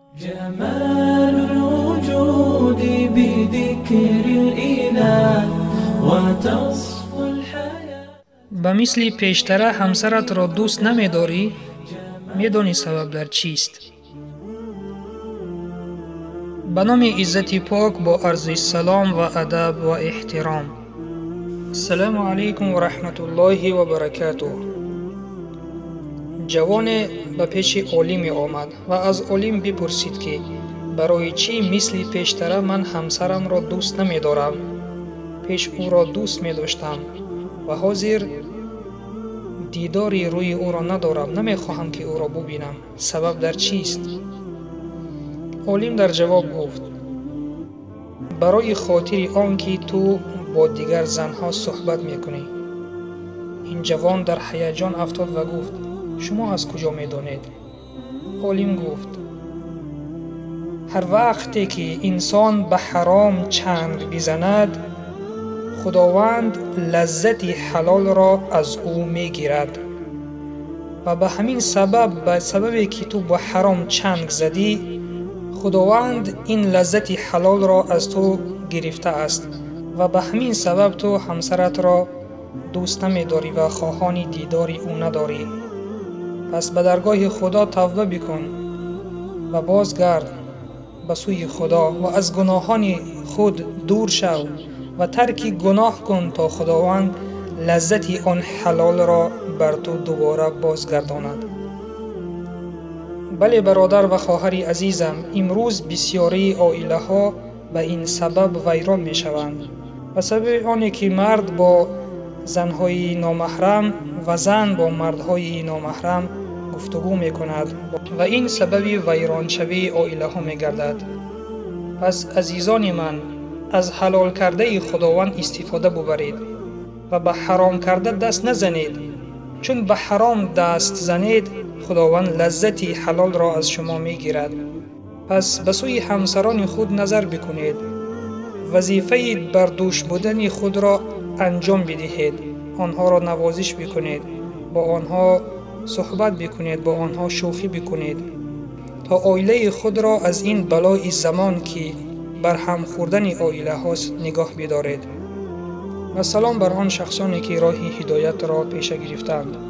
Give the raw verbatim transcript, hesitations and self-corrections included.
جمال الوجود بذكر الإله وتصفو الحياة. به مثل پیشتره همسرت را دوست نمی‌داری؟ می‌دانی سبب در چیست؟ به نام عزت پاک با عرض سلام و ادب و احترام. السلام علیکم و رحمت الله و برکاته. جوان به پیش عالم آمد و از عالم بپرسید که برای چی مثل پیشتره من همسرم را دوست نمی دارم؟ پیش او را دوست می داشتم و حاضر دیداری روی او را ندارم، نمی خواهم که او را ببینم. سبب در چیست؟ عالم در جواب گفت برای خاطر آنکه تو با دیگر زنها صحبت میکنی. این جوان در هیجان افتاد و گفت شما از کجا میدانید؟ عالم گفت هر وقتی که انسان به حرام چنگ بزند، خداوند لذت حلال را از او میگیرد و به همین سبب، به سببی که تو با حرام چنگ زدی، خداوند این لذت حلال را از تو گرفته است و به همین سبب تو همسرت را دوست نمی داری و خواهان دیداری او نداری. پس به درگاه خدا توبه بکن و بازگرد به سوی خدا و از گناهان خود دور شو و ترک گناه کن تا خداوند لذت آن حلال را بر تو دوباره بازگرداند. بله برادر و خواهر عزیزم، امروز بسیاری عائله ها به این سبب ویران می شوند. به سبب آنی که مرد با زنهای نامحرم و زن با مردهای نامحرم گفتگو می کند و این سبب ویران شوی عائله ها می گردد. پس عزیزان من، از حلال کرده خداوند استفاده ببرید و به حرام کرده دست نزنید، چون به حرام دست زنید خداوند لذت حلال را از شما می گیرد. پس به سوی همسران خود نظر بکنید، وظیفه بردوش بودن خود را انجام بدهید، آنها را نوازش بکنید، با آنها صحبت بکنید، با آنها شوخی بکنید تا عائله خود را از این بلای زمان که بر هم خوردن عائله هاست نگاه بدارید. و سلام بر آن شخصانی که راه هدایت را پیش گرفتند.